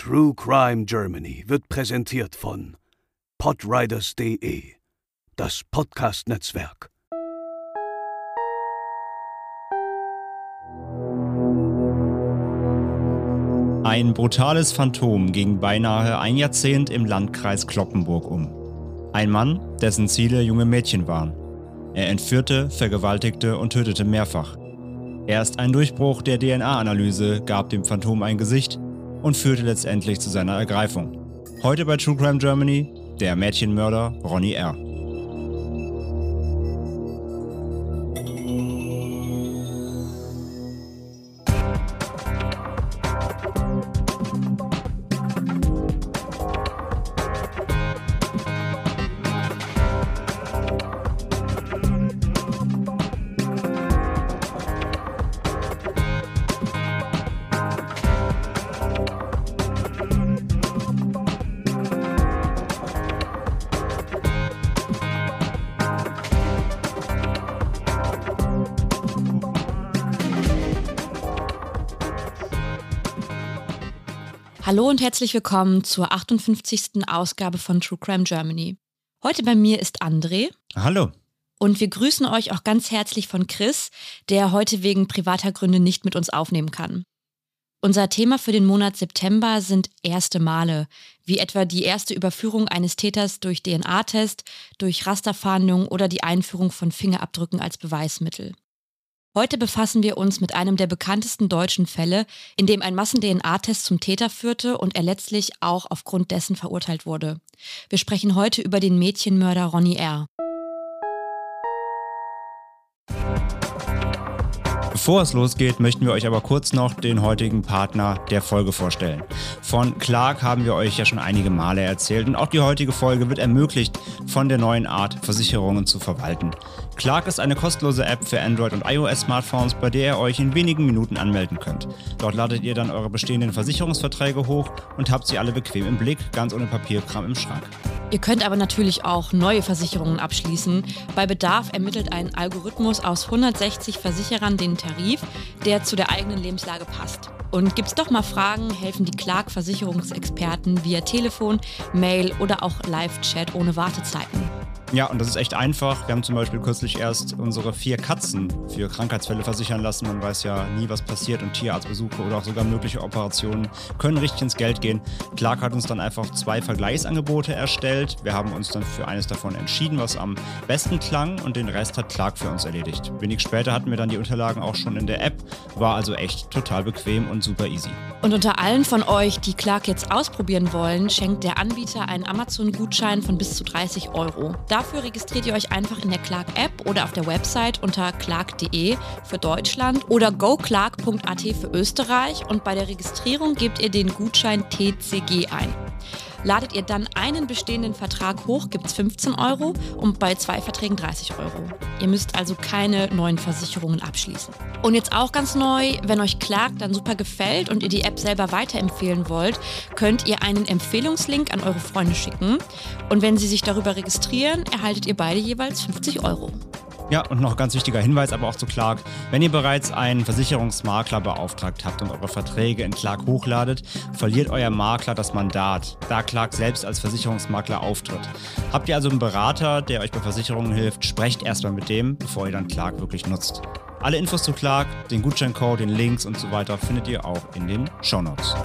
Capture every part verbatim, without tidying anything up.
True Crime Germany wird präsentiert von podriders punkt de, das Podcast-Netzwerk. Ein brutales Phantom ging beinahe ein Jahrzehnt im Landkreis Cloppenburg um. Ein Mann, dessen Ziele junge Mädchen waren. Er entführte, vergewaltigte und tötete mehrfach. Erst ein Durchbruch der D N A-Analyse gab dem Phantom ein Gesicht und führte letztendlich zu seiner Ergreifung. Heute bei True Crime Germany, der Mädchenmörder Ronny R. Hallo und herzlich willkommen zur achtundfünfzigsten Ausgabe von True Crime Germany. Heute bei mir ist André. Hallo. Und wir grüßen euch auch ganz herzlich von Chris, der heute wegen privater Gründe nicht mit uns aufnehmen kann. Unser Thema für den Monat September sind erste Male, wie etwa die erste Überführung eines Täters durch D N A-Test, durch Rasterfahndung oder die Einführung von Fingerabdrücken als Beweismittel. Heute befassen wir uns mit einem der bekanntesten deutschen Fälle, in dem ein Massen-D N A-Test zum Täter führte und er letztlich auch aufgrund dessen verurteilt wurde. Wir sprechen heute über den Mädchenmörder Ronny R. Bevor es losgeht, möchten wir euch aber kurz noch den heutigen Partner der Folge vorstellen. Von Clark haben wir euch ja schon einige Male erzählt und auch die heutige Folge wird ermöglicht von der neuen Art, Versicherungen zu verwalten. Clark ist eine kostenlose App für Android- und iOS-Smartphones, bei der ihr euch in wenigen Minuten anmelden könnt. Dort ladet ihr dann eure bestehenden Versicherungsverträge hoch und habt sie alle bequem im Blick, ganz ohne Papierkram im Schrank. Ihr könnt aber natürlich auch neue Versicherungen abschließen. Bei Bedarf ermittelt ein Algorithmus aus hundertsechzig Versicherern den Tarif, der zu der eigenen Lebenslage passt. Und gibt's doch mal Fragen, helfen die Clark-Versicherungsexperten via Telefon, Mail oder auch Live-Chat ohne Wartezeiten. Ja, und das ist echt einfach. Wir haben zum Beispiel kürzlich erst unsere vier Katzen für Krankheitsfälle versichern lassen. Man weiß ja nie, was passiert und Tierarztbesuche oder auch sogar mögliche Operationen können richtig ins Geld gehen. Clark hat uns dann einfach zwei Vergleichsangebote erstellt. Wir haben uns dann für eines davon entschieden, was am besten klang und den Rest hat Clark für uns erledigt. Wenig später hatten wir dann die Unterlagen auch schon in der App, war also echt total bequem und super easy. Und unter allen von euch, die Clark jetzt ausprobieren wollen, schenkt der Anbieter einen Amazon-Gutschein von bis zu dreißig Euro. Dafür registriert ihr euch einfach in der Clark-App oder auf der Website unter clark punkt de für Deutschland oder go clark punkt a t für Österreich und bei der Registrierung gebt ihr den Gutschein T C G ein. Ladet ihr dann einen bestehenden Vertrag hoch, gibt es fünfzehn Euro und bei zwei Verträgen dreißig Euro. Ihr müsst also keine neuen Versicherungen abschließen. Und jetzt auch ganz neu, wenn euch Clark dann super gefällt und ihr die App selber weiterempfehlen wollt, könnt ihr einen Empfehlungslink an eure Freunde schicken. Und wenn sie sich darüber registrieren, erhaltet ihr beide jeweils fünfzig Euro. Ja, und noch ein ganz wichtiger Hinweis aber auch zu Clark. Wenn ihr bereits einen Versicherungsmakler beauftragt habt und eure Verträge in Clark hochladet, verliert euer Makler das Mandat, da Clark selbst als Versicherungsmakler auftritt. Habt ihr also einen Berater, der euch bei Versicherungen hilft, sprecht erstmal mit dem, bevor ihr dann Clark wirklich nutzt. Alle Infos zu Clark, den Gutscheincode, den Links und so weiter findet ihr auch in den Shownotes.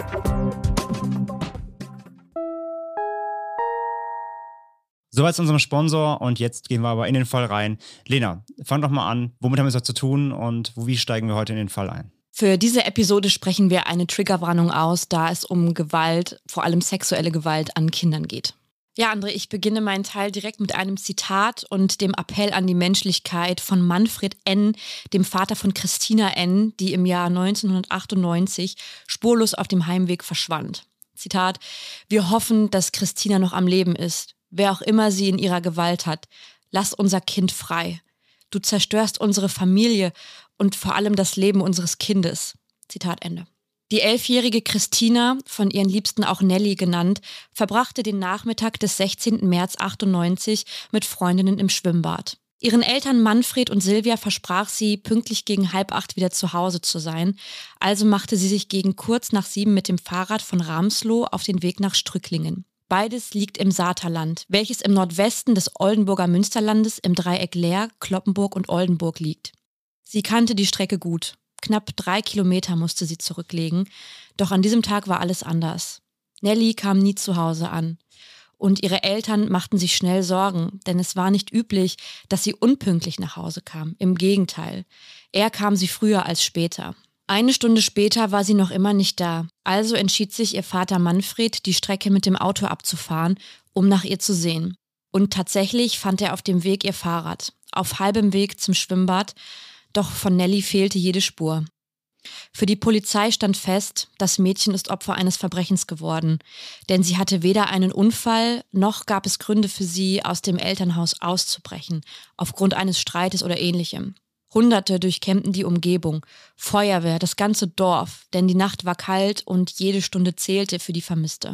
Soweit zu unserem Sponsor und jetzt gehen wir aber in den Fall rein. Lena, fang doch mal an, womit haben wir es heute zu tun und wie steigen wir heute in den Fall ein? Für diese Episode sprechen wir eine Triggerwarnung aus, da es um Gewalt, vor allem sexuelle Gewalt an Kindern geht. Ja, André, ich beginne meinen Teil direkt mit einem Zitat und dem Appell an die Menschlichkeit von Manfred N., dem Vater von Christina N., die im Jahr neunzehnhundertachtundneunzig spurlos auf dem Heimweg verschwand. Zitat: Wir hoffen, dass Christina noch am Leben ist. Wer auch immer sie in ihrer Gewalt hat, lass unser Kind frei. Du zerstörst unsere Familie und vor allem das Leben unseres Kindes. Zitat Ende. Die elfjährige Christina, von ihren Liebsten auch Nelly genannt, verbrachte den Nachmittag des sechzehnten März achtundneunzig mit Freundinnen im Schwimmbad. Ihren Eltern Manfred und Silvia versprach sie, pünktlich gegen halb acht wieder zu Hause zu sein. Also machte sie sich gegen kurz nach sieben mit dem Fahrrad von Ramsloh auf den Weg nach Strücklingen. Beides liegt im Saterland, welches im Nordwesten des Oldenburger Münsterlandes im Dreieck Leer, Cloppenburg und Oldenburg liegt. Sie kannte die Strecke gut. Knapp drei Kilometer musste sie zurücklegen. Doch an diesem Tag war alles anders. Nelly kam nie zu Hause an. Und ihre Eltern machten sich schnell Sorgen, denn es war nicht üblich, dass sie unpünktlich nach Hause kam. Im Gegenteil, eher kam sie früher als später. Eine Stunde später war sie noch immer nicht da. Also entschied sich ihr Vater Manfred, die Strecke mit dem Auto abzufahren, um nach ihr zu sehen. Und tatsächlich fand er auf dem Weg ihr Fahrrad, auf halbem Weg zum Schwimmbad, doch von Nelly fehlte jede Spur. Für die Polizei stand fest, das Mädchen ist Opfer eines Verbrechens geworden, denn sie hatte weder einen Unfall, noch gab es Gründe für sie, aus dem Elternhaus auszubrechen, aufgrund eines Streites oder Ähnlichem. Hunderte durchkämmten die Umgebung, Feuerwehr, das ganze Dorf, denn die Nacht war kalt und jede Stunde zählte für die Vermisste.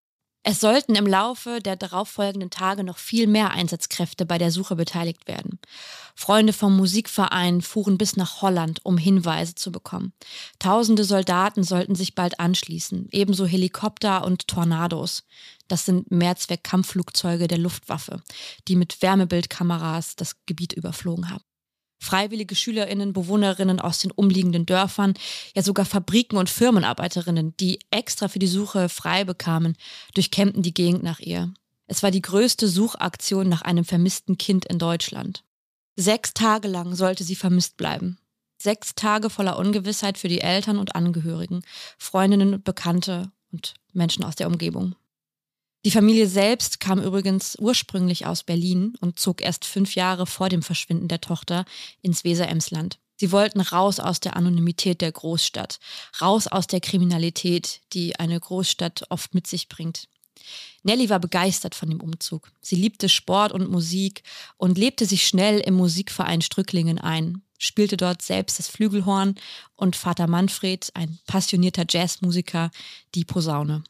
Es sollten im Laufe der darauffolgenden Tage noch viel mehr Einsatzkräfte bei der Suche beteiligt werden. Freunde vom Musikverein fuhren bis nach Holland, um Hinweise zu bekommen. Tausende Soldaten sollten sich bald anschließen, ebenso Helikopter und Tornados. Das sind Mehrzweck-Kampfflugzeuge der Luftwaffe, die mit Wärmebildkameras das Gebiet überflogen haben. Freiwillige SchülerInnen, Bewohnerinnen aus den umliegenden Dörfern, ja sogar Fabriken und Firmenarbeiterinnen, die extra für die Suche frei bekamen, durchkämmten die Gegend nach ihr. Es war die größte Suchaktion nach einem vermissten Kind in Deutschland. Sechs Tage lang sollte sie vermisst bleiben. Sechs Tage voller Ungewissheit für die Eltern und Angehörigen, Freundinnen und Bekannte und Menschen aus der Umgebung. Die Familie selbst kam übrigens ursprünglich aus Berlin und zog erst fünf Jahre vor dem Verschwinden der Tochter ins Weser-Emsland. Sie wollten raus aus der Anonymität der Großstadt, raus aus der Kriminalität, die eine Großstadt oft mit sich bringt. Nelly war begeistert von dem Umzug. Sie liebte Sport und Musik und lebte sich schnell im Musikverein Strücklingen ein, spielte dort selbst das Flügelhorn und Vater Manfred, ein passionierter Jazzmusiker, die Posaune.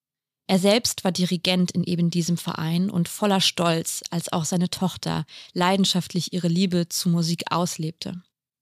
Er selbst war Dirigent in eben diesem Verein und voller Stolz, als auch seine Tochter leidenschaftlich ihre Liebe zu Musik auslebte.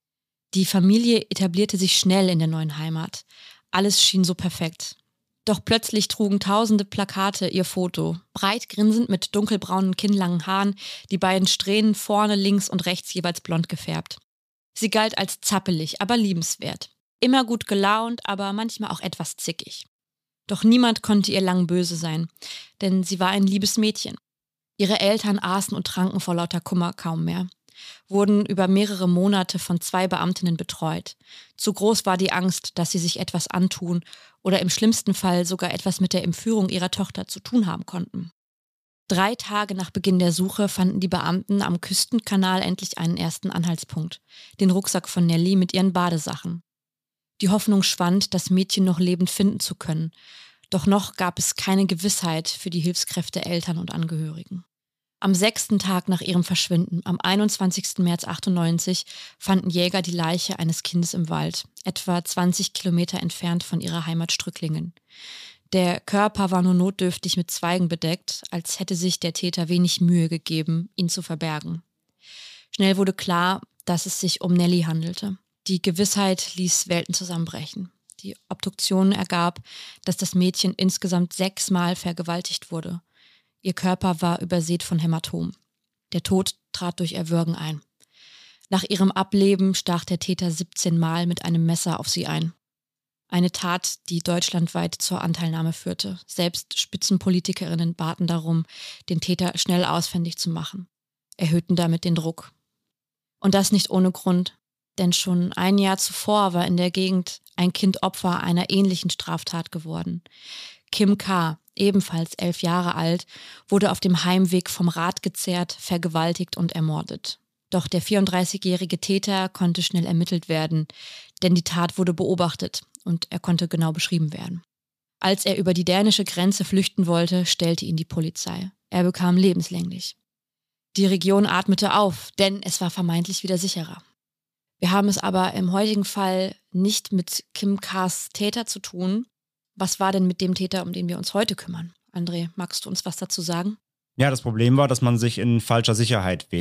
Die Familie etablierte sich schnell in der neuen Heimat. Alles schien so perfekt. Doch plötzlich trugen tausende Plakate ihr Foto, breit grinsend mit dunkelbraunen kinnlangen Haaren, die beiden Strähnen vorne, links und rechts jeweils blond gefärbt. Sie galt als zappelig, aber liebenswert. Immer gut gelaunt, aber manchmal auch etwas zickig. Doch niemand konnte ihr lang böse sein, denn sie war ein liebes Mädchen. Ihre Eltern aßen und tranken vor lauter Kummer kaum mehr, wurden über mehrere Monate von zwei Beamtinnen betreut. Zu groß war die Angst, dass sie sich etwas antun oder im schlimmsten Fall sogar etwas mit der Entführung ihrer Tochter zu tun haben konnten. Drei Tage nach Beginn der Suche fanden die Beamten am Küstenkanal endlich einen ersten Anhaltspunkt, den Rucksack von Nelly mit ihren Badesachen. Die Hoffnung schwand, das Mädchen noch lebend finden zu können. Doch noch gab es keine Gewissheit für die Hilfskräfte, Eltern und Angehörigen. Am sechsten Tag nach ihrem Verschwinden, am einundzwanzigsten März achtundneunzig, fanden Jäger die Leiche eines Kindes im Wald, etwa zwanzig Kilometer entfernt von ihrer Heimat Strücklingen. Der Körper war nur notdürftig mit Zweigen bedeckt, als hätte sich der Täter wenig Mühe gegeben, ihn zu verbergen. Schnell wurde klar, dass es sich um Nelly handelte. Die Gewissheit ließ Welten zusammenbrechen. Die Obduktion ergab, dass das Mädchen insgesamt sechsmal vergewaltigt wurde. Ihr Körper war übersät von Hämatomen. Der Tod trat durch Erwürgen ein. Nach ihrem Ableben stach der Täter siebzehn Mal mit einem Messer auf sie ein. Eine Tat, die deutschlandweit zur Anteilnahme führte. Selbst Spitzenpolitikerinnen baten darum, den Täter schnell ausfindig zu machen, erhöhten damit den Druck. Und das nicht ohne Grund. Denn schon ein Jahr zuvor war in der Gegend ein Kind Opfer einer ähnlichen Straftat geworden. Kim K., ebenfalls elf Jahre alt, wurde auf dem Heimweg vom Rad gezerrt, vergewaltigt und ermordet. Doch der vierunddreißigjährige Täter konnte schnell ermittelt werden, denn die Tat wurde beobachtet und er konnte genau beschrieben werden. Als er über die dänische Grenze flüchten wollte, stellte ihn die Polizei. Er bekam lebenslänglich. Die Region atmete auf, denn es war vermeintlich wieder sicherer. Wir haben es aber im heutigen Fall nicht mit Kim K.'s Täter zu tun. Was war denn mit dem Täter, um den wir uns heute kümmern? André, magst du uns was dazu sagen? Ja, das Problem war, dass man sich in falscher Sicherheit wähnte.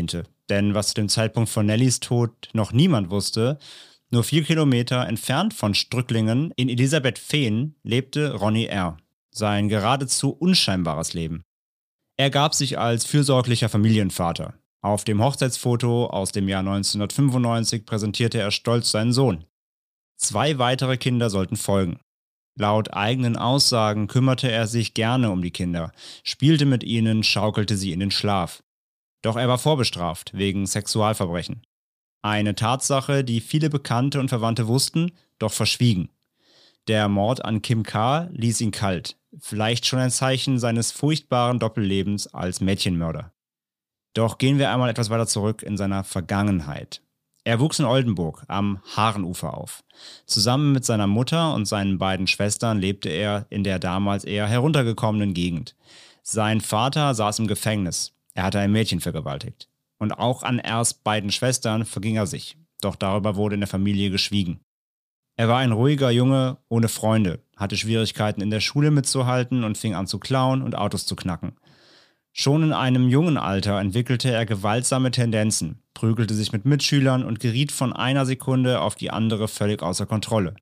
Denn was zu dem Zeitpunkt von Nellys Tod noch niemand wusste, nur vier Kilometer entfernt von Strücklingen in Elisabethfehn lebte Ronny R., sein geradezu unscheinbares Leben. Er gab sich als fürsorglicher Familienvater. Auf dem Hochzeitsfoto aus dem Jahr neunzehnhundertfünfundneunzig präsentierte er stolz seinen Sohn. Zwei weitere Kinder sollten folgen. Laut eigenen Aussagen kümmerte er sich gerne um die Kinder, spielte mit ihnen, schaukelte sie in den Schlaf. Doch er war vorbestraft wegen Sexualverbrechen. Eine Tatsache, die viele Bekannte und Verwandte wussten, doch verschwiegen. Der Mord an Kim K. ließ ihn kalt, vielleicht schon ein Zeichen seines furchtbaren Doppellebens als Mädchenmörder. Doch gehen wir einmal etwas weiter zurück in seiner Vergangenheit. Er wuchs in Oldenburg am Haarenufer auf. Zusammen mit seiner Mutter und seinen beiden Schwestern lebte er in der damals eher heruntergekommenen Gegend. Sein Vater saß im Gefängnis. Er hatte ein Mädchen vergewaltigt. Und auch an Rs beiden Schwestern verging er sich. Doch darüber wurde in der Familie geschwiegen. Er war ein ruhiger Junge ohne Freunde, hatte Schwierigkeiten in der Schule mitzuhalten und fing an zu klauen und Autos zu knacken. Schon in einem jungen Alter entwickelte er gewaltsame Tendenzen, prügelte sich mit Mitschülern und geriet von einer Sekunde auf die andere völlig außer Kontrolle.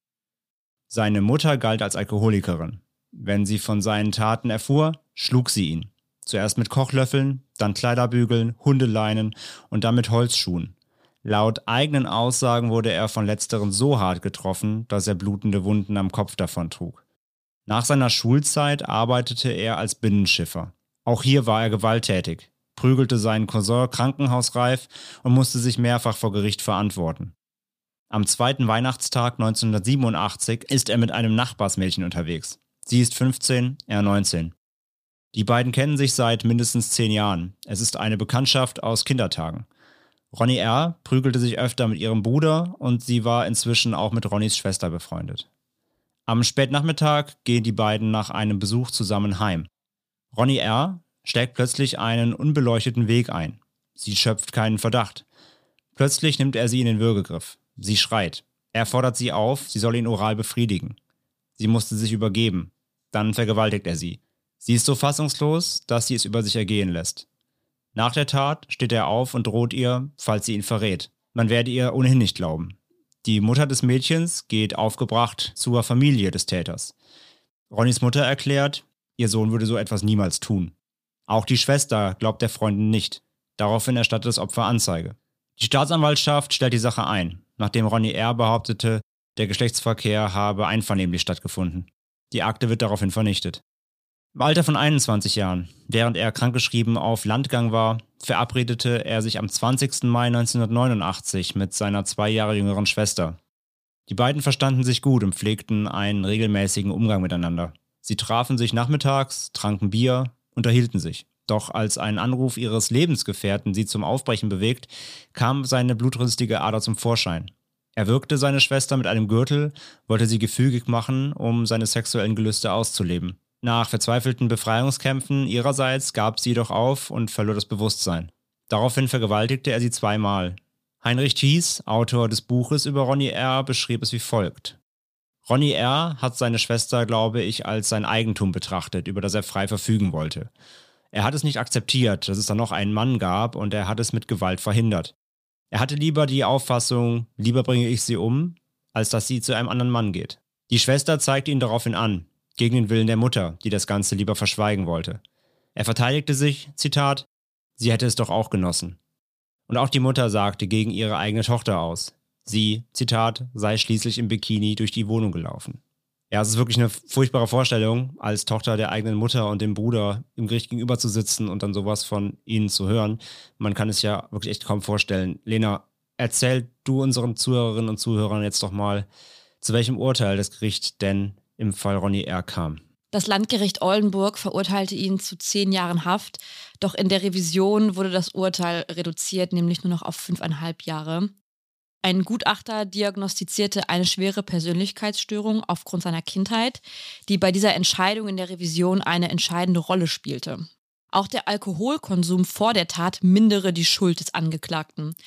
Seine Mutter galt als Alkoholikerin. Wenn sie von seinen Taten erfuhr, schlug sie ihn. Zuerst mit Kochlöffeln, dann Kleiderbügeln, Hundeleinen und dann mit Holzschuhen. Laut eigenen Aussagen wurde er von letzteren so hart getroffen, dass er blutende Wunden am Kopf davontrug. Nach seiner Schulzeit arbeitete er als Binnenschiffer. Auch hier war er gewalttätig, prügelte seinen Cousin krankenhausreif und musste sich mehrfach vor Gericht verantworten. Am zweiten Weihnachtstag neunzehnhundertsiebenundachtzig ist er mit einem Nachbarsmädchen unterwegs. Sie ist fünfzehn, er neunzehn. Die beiden kennen sich seit mindestens zehn Jahren. Es ist eine Bekanntschaft aus Kindertagen. Ronny R. prügelte sich öfter mit ihrem Bruder und sie war inzwischen auch mit Ronnys Schwester befreundet. Am Spätnachmittag gehen die beiden nach einem Besuch zusammen heim. Ronny R. schlägt plötzlich einen unbeleuchteten Weg ein. Sie schöpft keinen Verdacht. Plötzlich nimmt er sie in den Würgegriff. Sie schreit. Er fordert sie auf, sie soll ihn oral befriedigen. Sie musste sich übergeben. Dann vergewaltigt er sie. Sie ist so fassungslos, dass sie es über sich ergehen lässt. Nach der Tat steht er auf und droht ihr, falls sie ihn verrät. Man werde ihr ohnehin nicht glauben. Die Mutter des Mädchens geht aufgebracht zur Familie des Täters. Ronnys Mutter erklärt, ihr Sohn würde so etwas niemals tun. Auch die Schwester glaubt der Freundin nicht. Daraufhin erstattet das Opfer Anzeige. Die Staatsanwaltschaft stellt die Sache ein, nachdem Ronny R. behauptete, der Geschlechtsverkehr habe einvernehmlich stattgefunden. Die Akte wird daraufhin vernichtet. Im Alter von einundzwanzig Jahren, während er krankgeschrieben auf Landgang war, verabredete er sich am zwanzigsten Mai neunzehnhundertneunundachtzig mit seiner zwei Jahre jüngeren Schwester. Die beiden verstanden sich gut und pflegten einen regelmäßigen Umgang miteinander. Sie trafen sich nachmittags, tranken Bier, unterhielten sich. Doch als ein Anruf ihres Lebensgefährten sie zum Aufbrechen bewegt, kam seine blutrünstige Ader zum Vorschein. Er würgte seine Schwester mit einem Gürtel, wollte sie gefügig machen, um seine sexuellen Gelüste auszuleben. Nach verzweifelten Befreiungskämpfen ihrerseits gab sie jedoch auf und verlor das Bewusstsein. Daraufhin vergewaltigte er sie zweimal. Heinrich Thies, Autor des Buches über Ronny R., beschrieb es wie folgt. Ronny R. hat seine Schwester, glaube ich, als sein Eigentum betrachtet, über das er frei verfügen wollte. Er hat es nicht akzeptiert, dass es da noch einen Mann gab, und er hat es mit Gewalt verhindert. Er hatte lieber die Auffassung, lieber bringe ich sie um, als dass sie zu einem anderen Mann geht. Die Schwester zeigte ihn daraufhin an, gegen den Willen der Mutter, die das Ganze lieber verschweigen wollte. Er verteidigte sich, Zitat, sie hätte es doch auch genossen. Und auch die Mutter sagte gegen ihre eigene Tochter aus. Sie, Zitat, sei schließlich im Bikini durch die Wohnung gelaufen. Ja, es ist wirklich eine furchtbare Vorstellung, als Tochter der eigenen Mutter und dem Bruder im Gericht gegenüber zu sitzen und dann sowas von ihnen zu hören. Man kann es ja wirklich echt kaum vorstellen. Lena, erzähl du unseren Zuhörerinnen und Zuhörern jetzt doch mal, zu welchem Urteil das Gericht denn im Fall Ronny R. kam. Das Landgericht Oldenburg verurteilte ihn zu zehn Jahren Haft, doch in der Revision wurde das Urteil reduziert, nämlich nur noch auf fünfeinhalb Jahre. Ein Gutachter diagnostizierte eine schwere Persönlichkeitsstörung aufgrund seiner Kindheit, die bei dieser Entscheidung in der Revision eine entscheidende Rolle spielte. Auch der Alkoholkonsum vor der Tat mindere die Schuld des Angeklagten.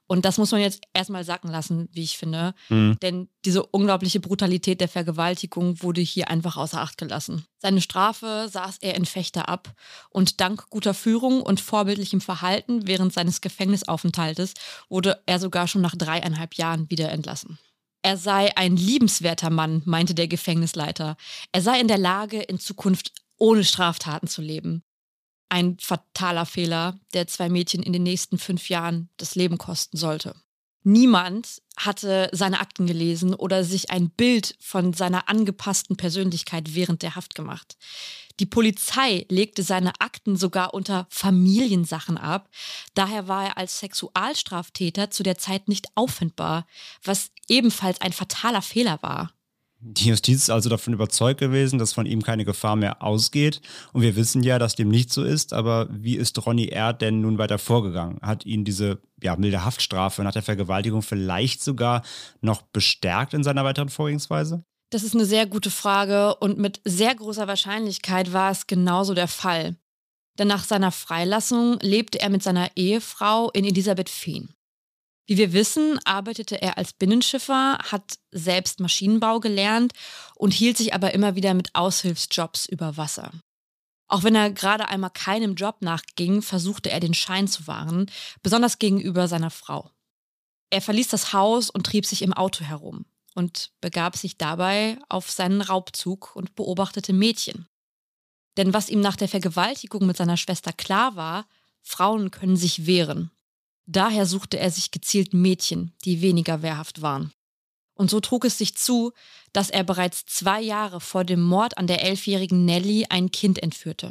Und das muss man jetzt erstmal sacken lassen, wie ich finde. Mhm. Denn diese unglaubliche Brutalität der Vergewaltigung wurde hier einfach außer Acht gelassen. Seine Strafe saß er in Fechter ab. Und dank guter Führung und vorbildlichem Verhalten während seines Gefängnisaufenthaltes wurde er sogar schon nach dreieinhalb Jahren wieder entlassen. Er sei ein liebenswerter Mann, meinte der Gefängnisleiter. Er sei in der Lage, in Zukunft ohne Straftaten zu leben. Ein fataler Fehler, der zwei Mädchen in den nächsten fünf Jahren das Leben kosten sollte. Niemand hatte seine Akten gelesen oder sich ein Bild von seiner angepassten Persönlichkeit während der Haft gemacht. Die Polizei legte seine Akten sogar unter Familiensachen ab. Daher war er als Sexualstraftäter zu der Zeit nicht auffindbar, was ebenfalls ein fataler Fehler war. Die Justiz ist also davon überzeugt gewesen, dass von ihm keine Gefahr mehr ausgeht. Und wir wissen ja, dass dem nicht so ist. Aber wie ist Ronny R. denn nun weiter vorgegangen? Hat ihn diese ja, milde Haftstrafe nach der Vergewaltigung vielleicht sogar noch bestärkt in seiner weiteren Vorgehensweise? Das ist eine sehr gute Frage und mit sehr großer Wahrscheinlichkeit war es genauso der Fall. Denn nach seiner Freilassung lebte er mit seiner Ehefrau in Elisabeth Fehn. Wie wir wissen, arbeitete er als Binnenschiffer, hat selbst Maschinenbau gelernt und hielt sich aber immer wieder mit Aushilfsjobs über Wasser. Auch wenn er gerade einmal keinem Job nachging, versuchte er den Schein zu wahren, besonders gegenüber seiner Frau. Er verließ das Haus und trieb sich im Auto herum und begab sich dabei auf seinen Raubzug und beobachtete Mädchen. Denn was ihm nach der Vergewaltigung mit seiner Schwester klar war, Frauen können sich wehren. Daher suchte er sich gezielt Mädchen, die weniger wehrhaft waren. Und so trug es sich zu, dass er bereits zwei Jahre vor dem Mord an der elfjährigen Nelly ein Kind entführte.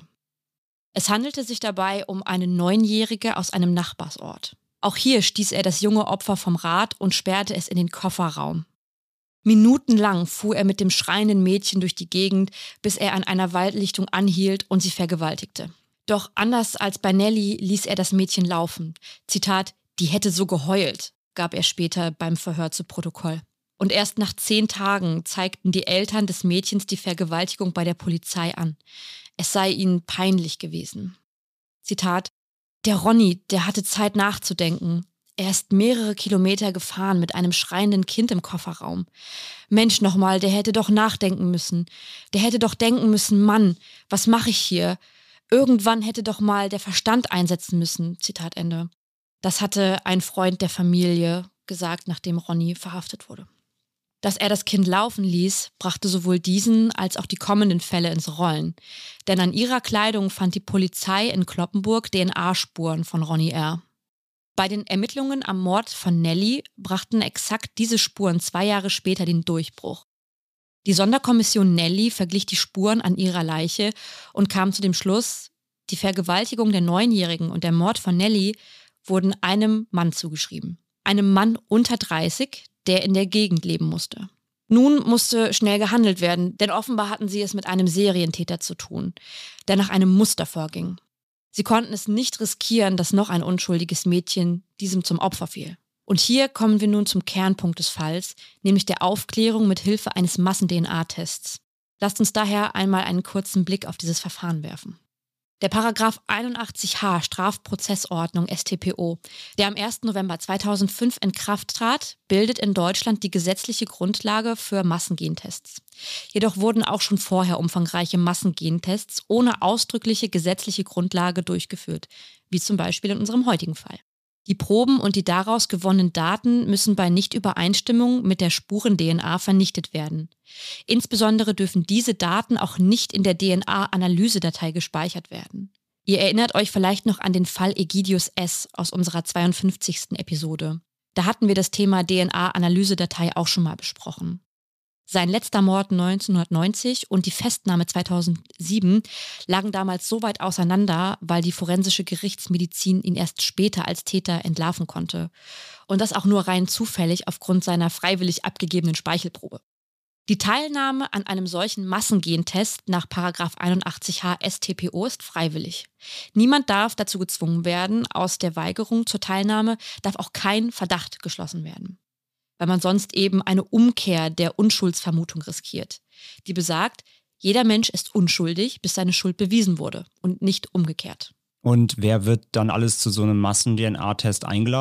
Es handelte sich dabei um eine Neunjährige aus einem Nachbarsort. Auch hier stieß er das junge Opfer vom Rad und sperrte es in den Kofferraum. Minutenlang fuhr er mit dem schreienden Mädchen durch die Gegend, bis er an einer Waldlichtung anhielt und sie vergewaltigte. Doch anders als bei Nelly ließ er das Mädchen laufen. Zitat, die hätte so geheult, gab er später beim Verhör zu Protokoll. Und erst nach zehn Tagen zeigten die Eltern des Mädchens die Vergewaltigung bei der Polizei an. Es sei ihnen peinlich gewesen. Zitat, der Ronny, der hatte Zeit nachzudenken. Er ist mehrere Kilometer gefahren mit einem schreienden Kind im Kofferraum. Mensch nochmal, der hätte doch nachdenken müssen. Der hätte doch denken müssen, Mann, was mache ich hier? Irgendwann hätte doch mal der Verstand einsetzen müssen, Zitat Ende. Das hatte ein Freund der Familie gesagt, nachdem Ronny verhaftet wurde. Dass er das Kind laufen ließ, brachte sowohl diesen als auch die kommenden Fälle ins Rollen. Denn an ihrer Kleidung fand die Polizei in Cloppenburg D N A-Spuren von Ronny R. Bei den Ermittlungen am Mord von Nelly brachten exakt diese Spuren zwei Jahre später den Durchbruch. Die Sonderkommission Nelly verglich die Spuren an ihrer Leiche und kam zu dem Schluss, die Vergewaltigung der Neunjährigen und der Mord von Nelly wurden einem Mann zugeschrieben. Einem Mann unter dreißig, der in der Gegend leben musste. Nun musste schnell gehandelt werden, denn offenbar hatten sie es mit einem Serientäter zu tun, der nach einem Muster vorging. Sie konnten es nicht riskieren, dass noch ein unschuldiges Mädchen diesem zum Opfer fiel. Und hier kommen wir nun zum Kernpunkt des Falls, nämlich der Aufklärung mit Hilfe eines Massen-D N A-Tests. Lasst uns daher einmal einen kurzen Blick auf dieses Verfahren werfen. Der Paragraph einundachtzig H Strafprozessordnung S t P O, der am ersten November zweitausendfünf in Kraft trat, bildet in Deutschland die gesetzliche Grundlage für Massengentests. Jedoch wurden auch schon vorher umfangreiche Massengentests ohne ausdrückliche gesetzliche Grundlage durchgeführt, wie zum Beispiel in unserem heutigen Fall. Die Proben und die daraus gewonnenen Daten müssen bei Nichtübereinstimmung mit der Spuren-D N A vernichtet werden. Insbesondere dürfen diese Daten auch nicht in der D N A-Analysedatei gespeichert werden. Ihr erinnert euch vielleicht noch an den Fall Egidius S. aus unserer zweiundfünfzigsten Episode. Da hatten wir das Thema D N A-Analysedatei auch schon mal besprochen. Sein letzter Mord neunzehnhundertneunzig und die Festnahme zweitausendsieben lagen damals so weit auseinander, weil die forensische Gerichtsmedizin ihn erst später als Täter entlarven konnte. Und das auch nur rein zufällig aufgrund seiner freiwillig abgegebenen Speichelprobe. Die Teilnahme an einem solchen Massengentest nach Paragraph einundachtzig H S t P O ist freiwillig. Niemand darf dazu gezwungen werden. Aus der Weigerung zur Teilnahme darf auch kein Verdacht geschlossen werden, weil man sonst eben eine Umkehr der Unschuldsvermutung riskiert, die besagt, jeder Mensch ist unschuldig, bis seine Schuld bewiesen wurde und nicht umgekehrt. Und wer wird dann alles zu so einem Massen-D N A-Test eingeladen?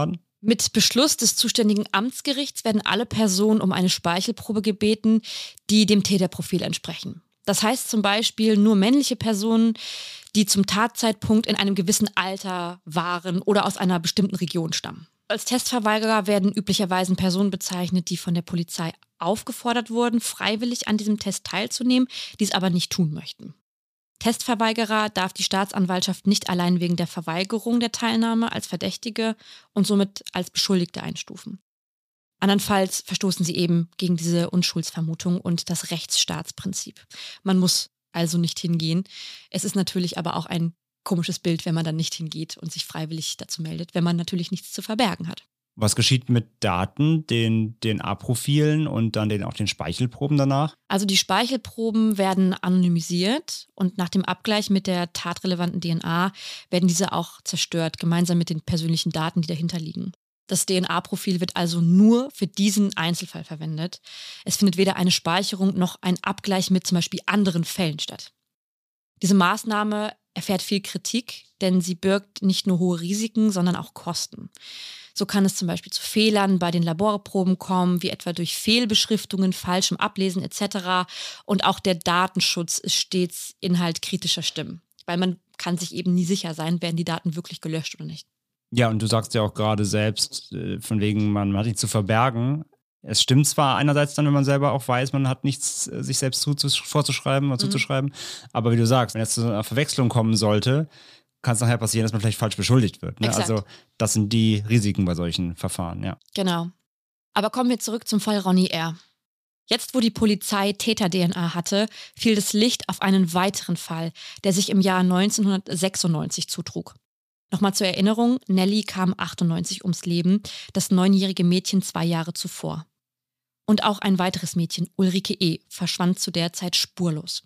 Mit Beschluss des zuständigen Amtsgerichts werden alle Personen um eine Speichelprobe gebeten, die dem Täterprofil entsprechen. Das heißt zum Beispiel nur männliche Personen, die zum Tatzeitpunkt in einem gewissen Alter waren oder aus einer bestimmten Region stammen. Als Testverweigerer werden üblicherweise Personen bezeichnet, die von der Polizei aufgefordert wurden, freiwillig an diesem Test teilzunehmen, dies aber nicht tun möchten. Testverweigerer darf die Staatsanwaltschaft nicht allein wegen der Verweigerung der Teilnahme als Verdächtige und somit als Beschuldigte einstufen. Andernfalls verstoßen sie eben gegen diese Unschuldsvermutung und das Rechtsstaatsprinzip. Man muss also nicht hingehen. Es ist natürlich aber auch ein komisches Bild, wenn man dann nicht hingeht und sich freiwillig dazu meldet, wenn man natürlich nichts zu verbergen hat. Was geschieht mit Daten, den D N A-Profilen und dann den, auch den Speichelproben danach? Also die Speichelproben werden anonymisiert und nach dem Abgleich mit der tatrelevanten D N A werden diese auch zerstört, gemeinsam mit den persönlichen Daten, die dahinter liegen. Das D N A-Profil wird also nur für diesen Einzelfall verwendet. Es findet weder eine Speicherung noch ein Abgleich mit zum Beispiel anderen Fällen statt. Diese Maßnahme erfährt viel Kritik, denn sie birgt nicht nur hohe Risiken, sondern auch Kosten. So kann es zum Beispiel zu Fehlern bei den Laborproben kommen, wie etwa durch Fehlbeschriftungen, falschem Ablesen et cetera. Und auch der Datenschutz ist stets Inhalt kritischer Stimmen, weil man kann sich eben nie sicher sein, werden die Daten wirklich gelöscht oder nicht. Ja, und du sagst ja auch gerade selbst, von wegen, man hat nichts zu verbergen. Es stimmt zwar einerseits dann, wenn man selber auch weiß, man hat nichts sich selbst zuzus- vorzuschreiben oder mhm. zuzuschreiben, aber wie du sagst, wenn jetzt zu einer Verwechslung kommen sollte, kann es nachher passieren, dass man vielleicht falsch beschuldigt wird. Ne? Also das sind die Risiken bei solchen Verfahren, ja. Genau. Aber kommen wir zurück zum Fall Ronnie R. Jetzt, wo die Polizei Täter-D N A hatte, fiel das Licht auf einen weiteren Fall, der sich im Jahr neunzehnhundertsechsundneunzig zutrug. Nochmal zur Erinnerung, Nelly kam achtundneunzig ums Leben, das neunjährige Mädchen zwei Jahre zuvor. Und auch ein weiteres Mädchen, Ulrike E., verschwand zu der Zeit spurlos.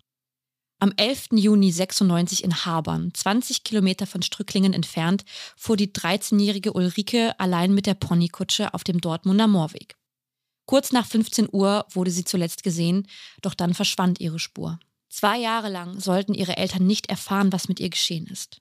Am elften Juni sechsundneunzig in Habern, zwanzig Kilometer von Strücklingen entfernt, fuhr die dreizehnjährige Ulrike allein mit der Ponykutsche auf dem Dortmunder Moorweg. Kurz nach fünfzehn Uhr wurde sie zuletzt gesehen, doch dann verschwand ihre Spur. Zwei Jahre lang sollten ihre Eltern nicht erfahren, was mit ihr geschehen ist.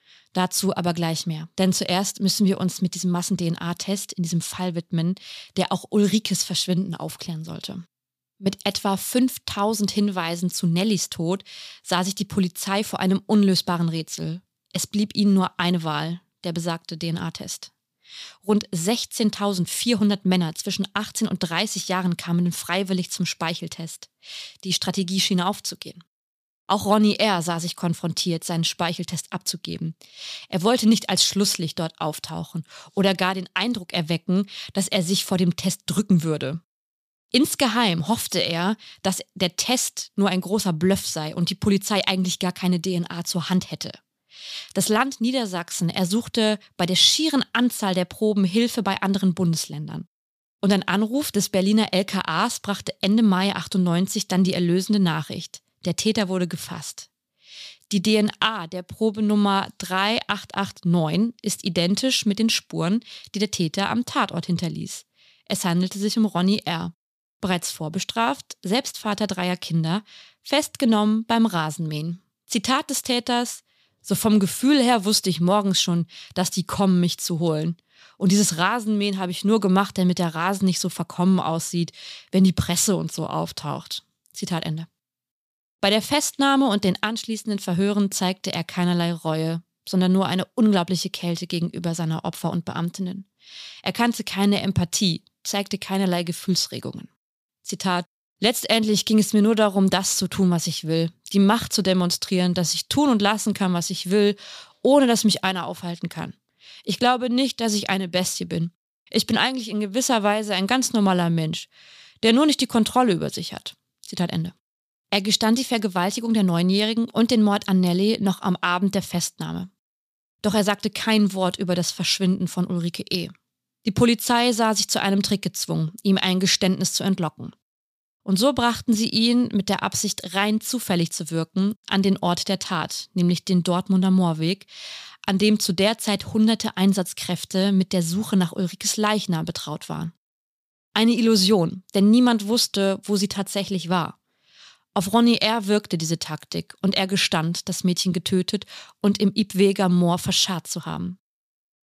Dazu aber gleich mehr, denn zuerst müssen wir uns mit diesem Massen-D N A-Test in diesem Fall widmen, der auch Ulrikes Verschwinden aufklären sollte. Mit etwa fünftausend Hinweisen zu Nellys Tod sah sich die Polizei vor einem unlösbaren Rätsel. Es blieb ihnen nur eine Wahl, der besagte D N A-Test. Rund sechzehntausendvierhundert Männer zwischen achtzehn und dreißig Jahren kamen freiwillig zum Speicheltest. Die Strategie schien aufzugehen. Auch Ronnie R. sah sich konfrontiert, seinen Speicheltest abzugeben. Er wollte nicht als Schlusslicht dort auftauchen oder gar den Eindruck erwecken, dass er sich vor dem Test drücken würde. Insgeheim hoffte er, dass der Test nur ein großer Bluff sei und die Polizei eigentlich gar keine D N A zur Hand hätte. Das Land Niedersachsen ersuchte bei der schieren Anzahl der Proben Hilfe bei anderen Bundesländern. Und ein Anruf des Berliner L K As brachte Ende Mai achtundneunzig dann die erlösende Nachricht. Der Täter wurde gefasst. Die D N A der Probenummer drei acht acht neun ist identisch mit den Spuren, die der Täter am Tatort hinterließ. Es handelte sich um Ronnie R., bereits vorbestraft, selbst Vater dreier Kinder, festgenommen beim Rasenmähen. Zitat des Täters: So vom Gefühl her wusste ich morgens schon, dass die kommen, mich zu holen. Und dieses Rasenmähen habe ich nur gemacht, damit der Rasen nicht so verkommen aussieht, wenn die Presse und so auftaucht. Zitat Ende. Bei der Festnahme und den anschließenden Verhören zeigte er keinerlei Reue, sondern nur eine unglaubliche Kälte gegenüber seiner Opfer und Beamtinnen. Er kannte keine Empathie, zeigte keinerlei Gefühlsregungen. Zitat: Letztendlich ging es mir nur darum, das zu tun, was ich will, die Macht zu demonstrieren, dass ich tun und lassen kann, was ich will, ohne dass mich einer aufhalten kann. Ich glaube nicht, dass ich eine Bestie bin. Ich bin eigentlich in gewisser Weise ein ganz normaler Mensch, der nur nicht die Kontrolle über sich hat. Zitat Ende. Er gestand die Vergewaltigung der Neunjährigen und den Mord an Nelly noch am Abend der Festnahme. Doch er sagte kein Wort über das Verschwinden von Ulrike E. Die Polizei sah sich zu einem Trick gezwungen, ihm ein Geständnis zu entlocken. Und so brachten sie ihn, mit der Absicht rein zufällig zu wirken, an den Ort der Tat, nämlich den Dortmunder Moorweg, an dem zu der Zeit hunderte Einsatzkräfte mit der Suche nach Ulrikes Leichnam betraut waren. Eine Illusion, denn niemand wusste, wo sie tatsächlich war. Auf Ronnie R. wirkte diese Taktik und er gestand, das Mädchen getötet und im Ibweger Moor verscharrt zu haben.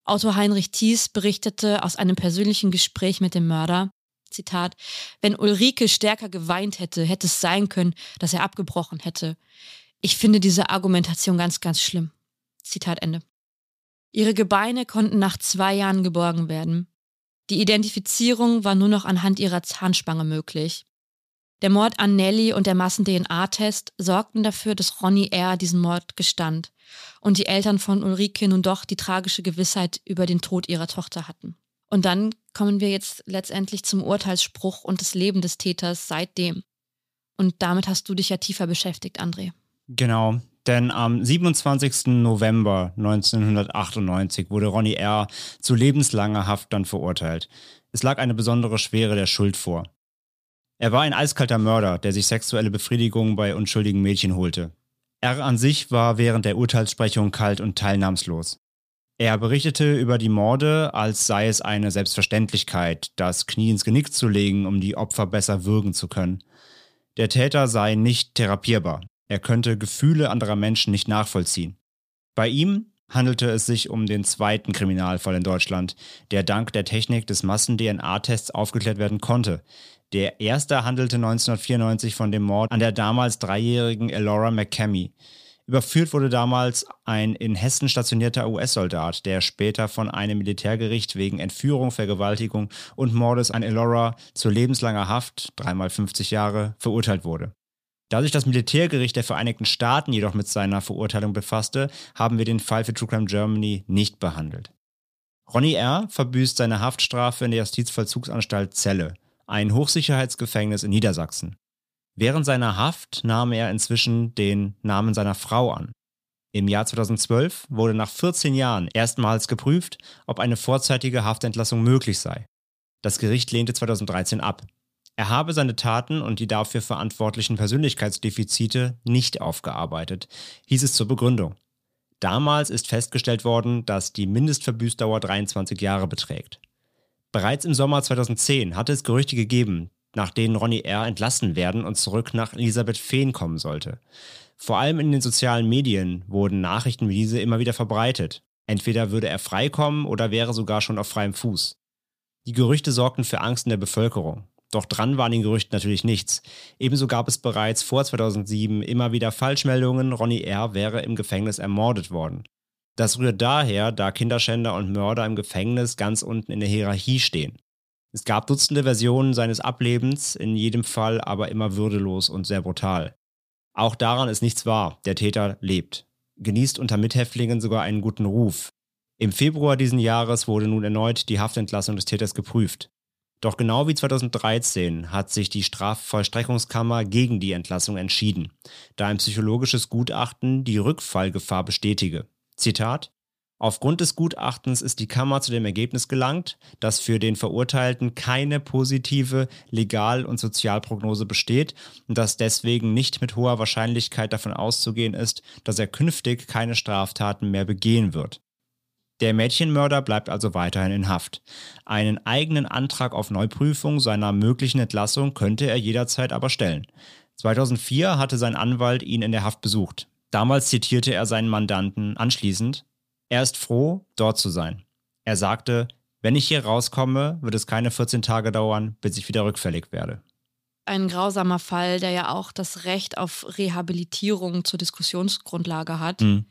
Autor Heinrich Thies berichtete aus einem persönlichen Gespräch mit dem Mörder, Zitat, wenn Ulrike stärker geweint hätte, hätte es sein können, dass er abgebrochen hätte. Ich finde diese Argumentation ganz, ganz schlimm. Zitat Ende. Ihre Gebeine konnten nach zwei Jahren geborgen werden. Die Identifizierung war nur noch anhand ihrer Zahnspange möglich. Der Mord an Nelly und der Massen-D N A-Test sorgten dafür, dass Ronny R. diesen Mord gestand und die Eltern von Ulrike nun doch die tragische Gewissheit über den Tod ihrer Tochter hatten. Und dann kommen wir jetzt letztendlich zum Urteilsspruch und das Leben des Täters seitdem. Und damit hast du dich ja tiefer beschäftigt, André. Genau, denn am siebenundzwanzigsten November neunzehnhundertachtundneunzig wurde Ronny R. zu lebenslanger Haft dann verurteilt. Es lag eine besondere Schwere der Schuld vor. Er war ein eiskalter Mörder, der sich sexuelle Befriedigung bei unschuldigen Mädchen holte. Er an sich war während der Urteilssprechung kalt und teilnahmslos. Er berichtete über die Morde, als sei es eine Selbstverständlichkeit, das Knie ins Genick zu legen, um die Opfer besser würgen zu können. Der Täter sei nicht therapierbar. Er könnte Gefühle anderer Menschen nicht nachvollziehen. Bei ihm handelte es sich um den zweiten Kriminalfall in Deutschland, der dank der Technik des Massen-D N A-Tests aufgeklärt werden konnte. Der erste handelte neunzehnhundertvierundneunzig von dem Mord an der damals dreijährigen Elora McCamey. Überführt wurde damals ein in Hessen stationierter U S-Soldat, der später von einem Militärgericht wegen Entführung, Vergewaltigung und Mordes an Elora zu lebenslanger Haft, dreimal fünfzig Jahre, verurteilt wurde. Da sich das Militärgericht der Vereinigten Staaten jedoch mit seiner Verurteilung befasste, haben wir den Fall für True Crime Germany nicht behandelt. Ronny R. verbüßt seine Haftstrafe in der Justizvollzugsanstalt Celle, ein Hochsicherheitsgefängnis in Niedersachsen. Während seiner Haft nahm er inzwischen den Namen seiner Frau an. Im Jahr zweitausendzwölf wurde nach vierzehn Jahren erstmals geprüft, ob eine vorzeitige Haftentlassung möglich sei. Das Gericht lehnte zweitausenddreizehn ab. Er habe seine Taten und die dafür verantwortlichen Persönlichkeitsdefizite nicht aufgearbeitet, hieß es zur Begründung. Damals ist festgestellt worden, dass die Mindestverbüßdauer dreiundzwanzig Jahre beträgt. Bereits im Sommer zweitausendzehn hatte es Gerüchte gegeben, nach denen Ronny R. entlassen werden und zurück nach Elisabethfehn kommen sollte. Vor allem in den sozialen Medien wurden Nachrichten wie diese immer wieder verbreitet. Entweder würde er freikommen oder wäre sogar schon auf freiem Fuß. Die Gerüchte sorgten für Angst in der Bevölkerung. Doch dran war an den Gerüchten natürlich nichts. Ebenso gab es bereits vor zweitausendsieben immer wieder Falschmeldungen, Ronny R. wäre im Gefängnis ermordet worden. Das rührt daher, da Kinderschänder und Mörder im Gefängnis ganz unten in der Hierarchie stehen. Es gab Dutzende Versionen seines Ablebens, in jedem Fall aber immer würdelos und sehr brutal. Auch daran ist nichts wahr, der Täter lebt. Genießt unter Mithäftlingen sogar einen guten Ruf. Im Februar diesen Jahres wurde nun erneut die Haftentlassung des Täters geprüft. Doch genau wie zweitausenddreizehn hat sich die Strafvollstreckungskammer gegen die Entlassung entschieden, da ein psychologisches Gutachten die Rückfallgefahr bestätige. Zitat: Aufgrund des Gutachtens ist die Kammer zu dem Ergebnis gelangt, dass für den Verurteilten keine positive Legal- und Sozialprognose besteht und dass deswegen nicht mit hoher Wahrscheinlichkeit davon auszugehen ist, dass er künftig keine Straftaten mehr begehen wird. Der Mädchenmörder bleibt also weiterhin in Haft. Einen eigenen Antrag auf Neuprüfung seiner möglichen Entlassung könnte er jederzeit aber stellen. zweitausendvier hatte sein Anwalt ihn in der Haft besucht. Damals zitierte er seinen Mandanten anschließend: Er ist froh, dort zu sein. Er sagte, wenn ich hier rauskomme, wird es keine vierzehn Tage dauern, bis ich wieder rückfällig werde. Ein grausamer Fall, der ja auch das Recht auf Rehabilitierung zur Diskussionsgrundlage hat. Mhm.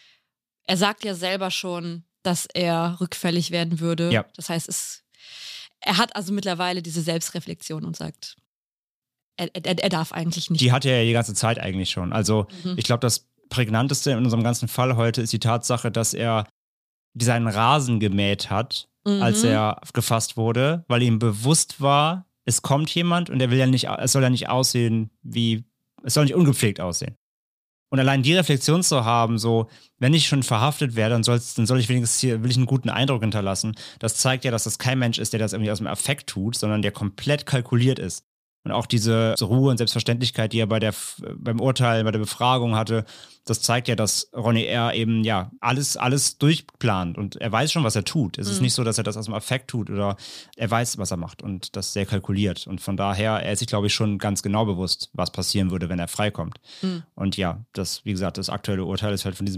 Er sagt ja selber schon, dass er rückfällig werden würde. Ja. Das heißt, es, er hat also mittlerweile diese Selbstreflexion und sagt, er, er, er darf eigentlich nicht. Die hatte er ja die ganze Zeit eigentlich schon. Also mhm. ich glaube, das Prägnanteste in unserem ganzen Fall heute ist die Tatsache, dass er seinen Rasen gemäht hat, mhm. als er gefasst wurde, weil ihm bewusst war, es kommt jemand und er will ja nicht, es soll ja nicht aussehen wie, es soll nicht ungepflegt aussehen. Und allein die Reflexion zu haben, so, wenn ich schon verhaftet werde, dann, soll's, dann soll ich wenigstens hier, will ich einen guten Eindruck hinterlassen, das zeigt ja, dass das kein Mensch ist, der das irgendwie aus dem Affekt tut, sondern der komplett kalkuliert ist. Und auch diese Ruhe und Selbstverständlichkeit, die er bei der, beim Urteil, bei der Befragung hatte, das zeigt ja, dass Ronny R. eben ja alles, alles durchplant und er weiß schon, was er tut. Es mhm. ist nicht so, dass er das aus dem Affekt tut oder er weiß, was er macht und das sehr kalkuliert. Und von daher, er ist sich, glaube ich, schon ganz genau bewusst, was passieren würde, wenn er freikommt. Mhm. Und ja, das, wie gesagt, das aktuelle Urteil ist halt von diesem Jahr.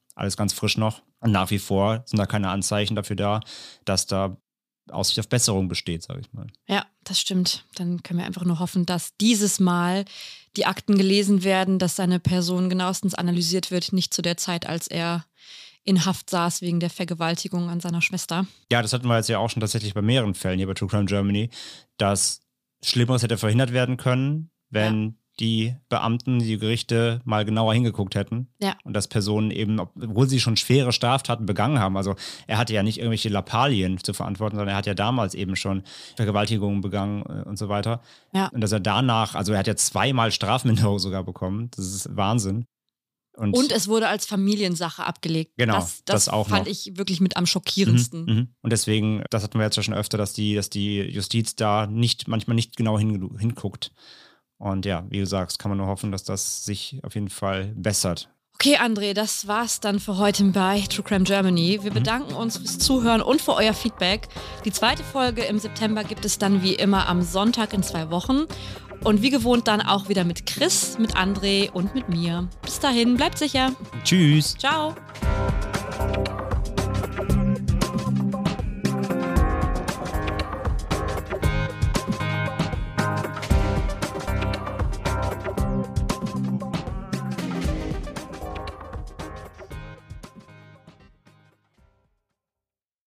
alles ganz frisch noch. Und nach wie vor sind da keine Anzeichen dafür da, dass da Aussicht auf Besserung besteht, sage ich mal. Ja, das stimmt. Dann können wir einfach nur hoffen, dass dieses Mal die Akten gelesen werden, dass seine Person genauestens analysiert wird, nicht zu der Zeit, als er in Haft saß wegen der Vergewaltigung an seiner Schwester. Ja, das hatten wir jetzt ja auch schon tatsächlich bei mehreren Fällen hier bei True Crime Germany, dass Schlimmeres hätte verhindert werden können, wenn ja. die Beamten, die Gerichte mal genauer hingeguckt hätten. Ja. Und dass Personen eben, obwohl sie schon schwere Straftaten begangen haben, also er hatte ja nicht irgendwelche Lappalien zu verantworten, sondern er hat ja damals eben schon Vergewaltigungen begangen und so weiter. Ja. Und dass er danach, also er hat ja zweimal Strafminderung sogar bekommen. Das ist Wahnsinn. Und, und es wurde als Familiensache abgelegt. Genau, das, das, das auch fand noch. ich wirklich mit am schockierendsten. Mhm, mh. Und deswegen, das hatten wir jetzt ja schon öfter, dass die, dass die Justiz da nicht, manchmal nicht genau hin, hinguckt. Und ja, wie du sagst, kann man nur hoffen, dass das sich auf jeden Fall bessert. Okay, André, das war's dann für heute bei True Crime Germany. Wir bedanken uns fürs Zuhören und für euer Feedback. Die zweite Folge im September gibt es dann wie immer am Sonntag in zwei Wochen. Und wie gewohnt dann auch wieder mit Chris, mit André und mit mir. Bis dahin, bleibt sicher. Tschüss. Ciao.